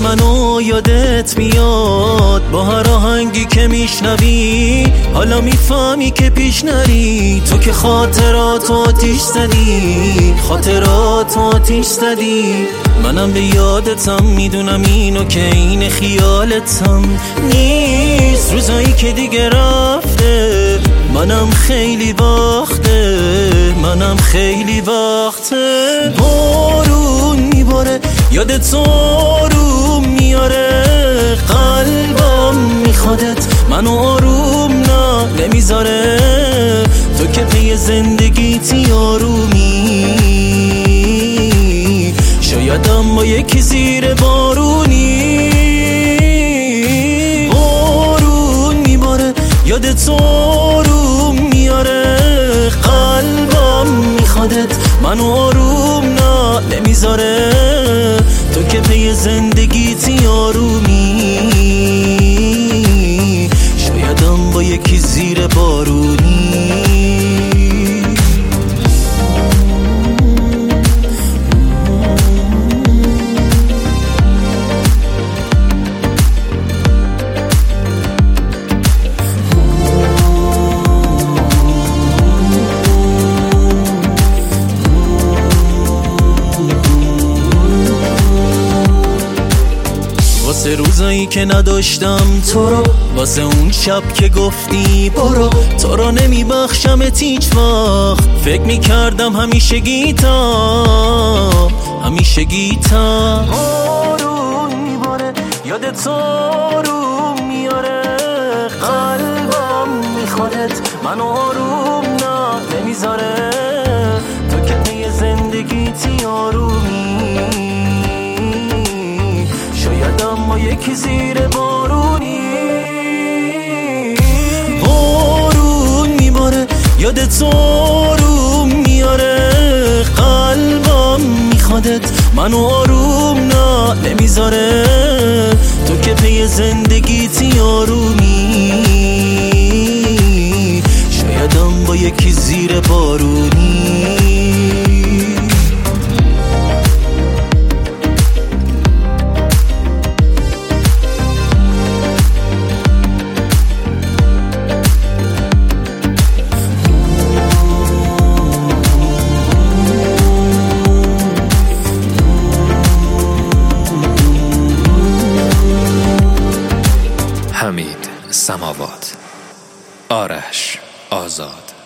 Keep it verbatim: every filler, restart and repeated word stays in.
منو یادت میاد، با هر آهنگی که میشنوی حالا میفهمی که پیش نری. تو که خاطرات آتیش زدی، خاطرات آتیش زدی. منم به یادتم، میدونم اینو که این خیالتم نیست. روزایی که دیگه رفته، منم خیلی وقته، منم خیلی وقته. بارون میباره یادت آروم میاره، قلبم میخوادت منو آروم نه نمیذاره. تو که پی زندگیتی آرومی، شایدم با یکی زیر بارونی. بارون میباره یادت آروم میاره، قلبم میخوادت منو آروم نه نمیذاره. تو که پی زندگیتی آرومی، شایدم با یکی زیر بارونی. واسه روزایی که نداشتم تو رو، واسه اون شب که گفتی برو، تو رو نمیبخشمت هیچ وقت. فکر میکردم همیشه گیتم، همیشه گیتم. آروم میباره یادت آروم میاره، قلبم میخوادت منو آروم نه نمیذاره. تو که پی زندگیتی آرومی، شایدم با یکی زیر بارونی. بارون میباره یادت آروم میاره، قلبم میخوادت منو آروم نه نمیذاره. تو که پی زندگیتی آرومی، شایدم با یکی زیر بارونی. حمید سماوات، آرش آزاد.